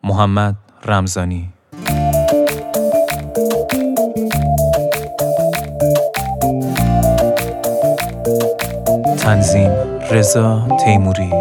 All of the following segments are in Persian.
محمد رمضانی. تنظیم رضا تیموری.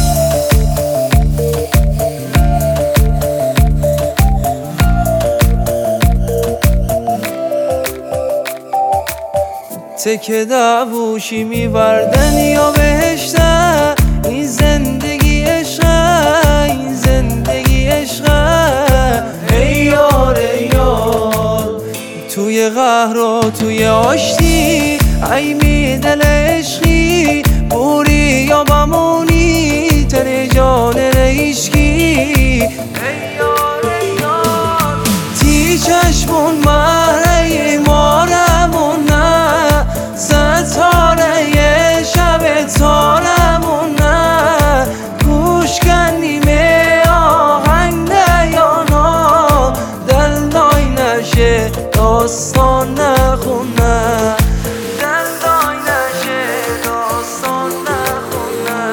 تکه دعووشی میبردن یا بهشته، این زندگی عشقه، این زندگی عشقه. ای یار ای یار، توی قهر و توی آشتی، ای می دل عشقی، بوری یا بمونی تن جان نیشکی. ای یار ای یار، تی چشمون مهره مارمون نه، ستاره شب تارمون نه، گوش کنیم آهنگ دیانا، دل دای نشه داستان نخونه، دل دای نشه داستان نخونه.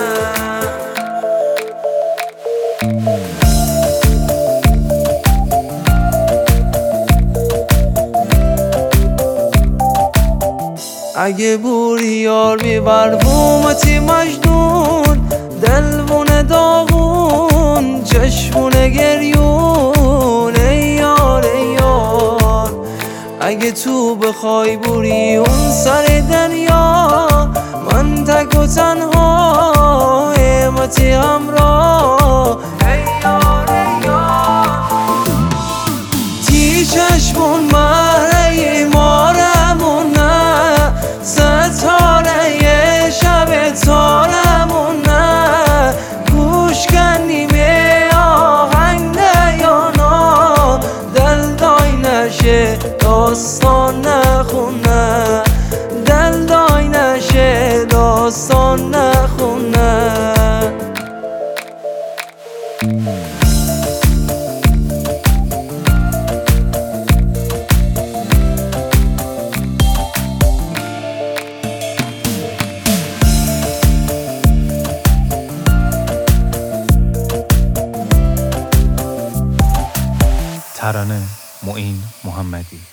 اگه بوری یار بیبر بومتی مجنون، دلوون داغون چشمون گریون. ای یار ای یار، اگه تو بخوای بوری اون سر دنیا، من تک و تنها همتی همراه. ای یار ای یار، تی چشمون مهره مارمون نه، ستاره شب تارمون نه، گوش کنیم آهنگ دیانا، دل دای نشه داستان نخونه، دل دای نشه داستان نخونه. ترانه معین محمدی.